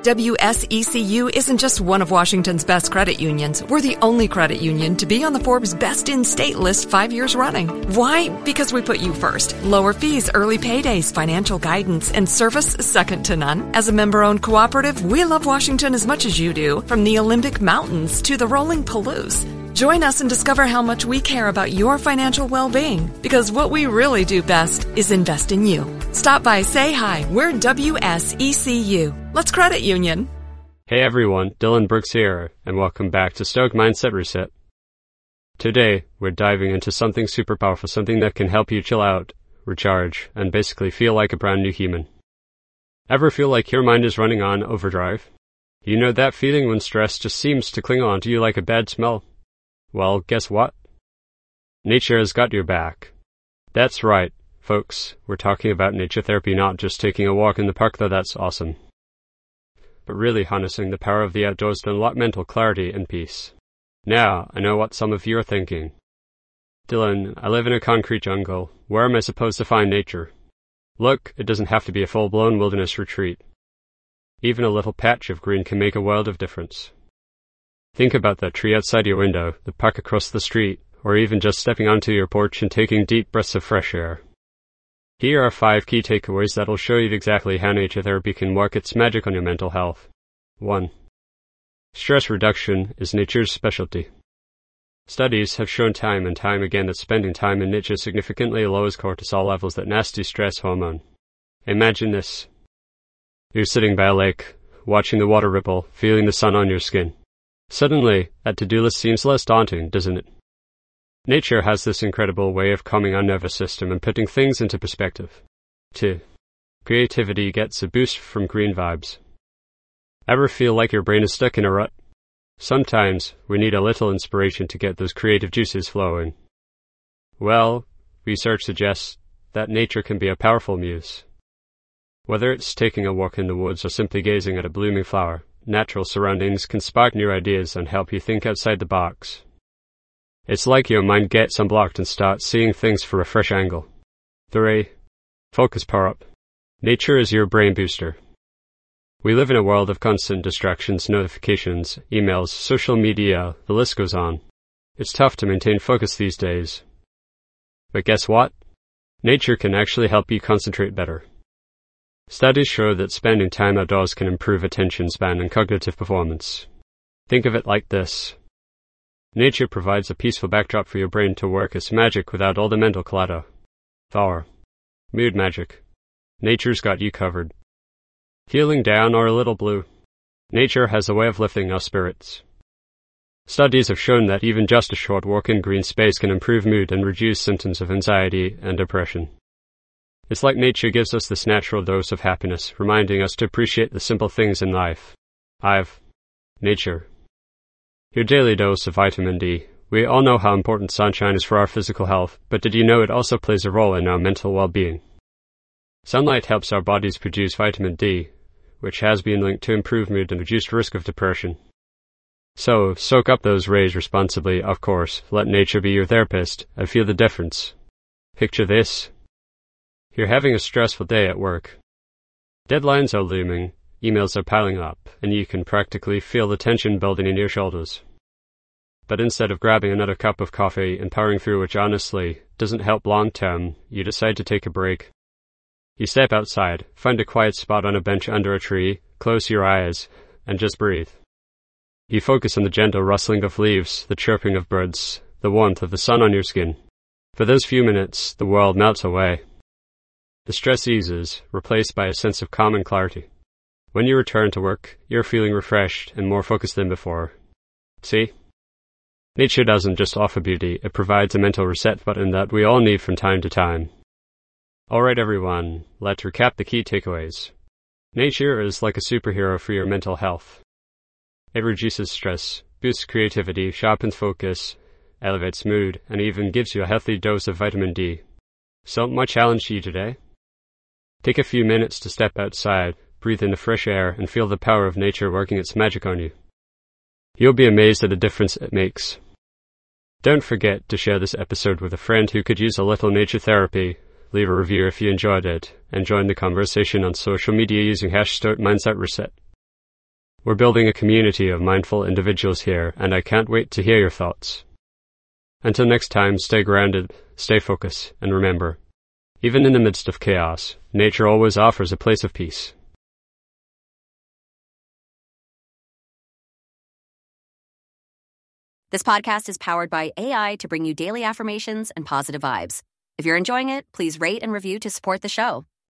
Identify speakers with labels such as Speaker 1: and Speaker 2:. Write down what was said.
Speaker 1: WSECU isn't just one of Washington's best credit unions. We're the only credit union to be on the Forbes Best in State list 5 years running. Why? Because we put you first. Lower fees, early paydays, financial guidance, and service second to none. As a member-owned cooperative, we love Washington as much as you do, from the Olympic Mountains to the rolling Palouse. Join us and discover how much we care about your financial well-being, because what we really do best is invest in you. Stop by, say hi. We're WSECU. Let's credit union.
Speaker 2: Hey everyone, Dylan Brooks here, and welcome back to Stoic Mindset Reset. Today, we're diving into something super powerful, something that can help you chill out, recharge, and basically feel like a brand new human. Ever feel like your mind is running on overdrive? You know that feeling when stress just seems to cling on to you like a bad smell? Well, guess what? Nature has got your back. That's right, folks. We're talking about nature therapy, not just taking a walk in the park, though that's awesome, but really harnessing the power of the outdoors to unlock mental clarity and peace. Now, I know what some of you are thinking. Dylan, I live in a concrete jungle. Where am I supposed to find nature? Look, it doesn't have to be a full-blown wilderness retreat. Even a little patch of green can make a world of difference. Think about that tree outside your window, the park across the street, or even just stepping onto your porch and taking deep breaths of fresh air. Here are 5 key takeaways that'll show you exactly how nature therapy can work its magic on your mental health. 1. Stress reduction is nature's specialty. Studies have shown time and time again that spending time in nature significantly lowers cortisol levels, that nasty stress hormone. Imagine this. You're sitting by a lake, watching the water ripple, feeling the sun on your skin. Suddenly, that to-do list seems less daunting, doesn't it? Nature has this incredible way of calming our nervous system and putting things into perspective. 2. Creativity gets a boost from green vibes. Ever feel like your brain is stuck in a rut? Sometimes we need a little inspiration to get those creative juices flowing. Well, research suggests that nature can be a powerful muse. Whether it's taking a walk in the woods or simply gazing at a blooming flower, natural surroundings can spark new ideas and help you think outside the box. It's like your mind gets unblocked and starts seeing things from a fresh angle. 3. Focus power-up. Nature is your brain booster. We live in a world of constant distractions, notifications, emails, social media, the list goes on. It's tough to maintain focus these days. But guess what? Nature can actually help you concentrate better. Studies show that spending time outdoors can improve attention span and cognitive performance. Think of it like this. Nature provides a peaceful backdrop for your brain to work its magic without all the mental clutter. 4. Mood magic. Nature's got you covered. Feeling down or a little blue? Nature has a way of lifting our spirits. Studies have shown that even just a short walk in green space can improve mood and reduce symptoms of anxiety and depression. It's like nature gives us this natural dose of happiness, reminding us to appreciate the simple things in life. 5. Nature. Your daily dose of vitamin D. We all know how important sunshine is for our physical health, but did you know it also plays a role in our mental well-being? Sunlight helps our bodies produce vitamin D, which has been linked to improved mood and reduced risk of depression. So, soak up those rays responsibly, of course. Let nature be your therapist, and feel the difference. Picture this. You're having a stressful day at work. Deadlines are looming, emails are piling up, and you can practically feel the tension building in your shoulders. But instead of grabbing another cup of coffee and powering through, which honestly doesn't help long term, you decide to take a break. You step outside, find a quiet spot on a bench under a tree, close your eyes, and just breathe. You focus on the gentle rustling of leaves, the chirping of birds, the warmth of the sun on your skin. For those few minutes, the world melts away. The stress eases, replaced by a sense of calm and clarity. When you return to work, you're feeling refreshed and more focused than before. See? Nature doesn't just offer beauty, it provides a mental reset button that we all need from time to time. Alright everyone, let's recap the key takeaways. Nature is like a superhero for your mental health. It reduces stress, boosts creativity, sharpens focus, elevates mood, and even gives you a healthy dose of vitamin D. So, my challenge to you today? Take a few minutes to step outside, breathe in the fresh air, and feel the power of nature working its magic on you. You'll be amazed at the difference it makes. Don't forget to share this episode with a friend who could use a little nature therapy. Leave a review if you enjoyed it, and join the conversation on social media using #StoicMindsetReset. We're building a community of mindful individuals here, and I can't wait to hear your thoughts. Until next time, stay grounded, stay focused, and remember, even in the midst of chaos, nature always offers a place of peace.
Speaker 3: This podcast is powered by AI to bring you daily affirmations and positive vibes. If you're enjoying it, please rate and review to support the show.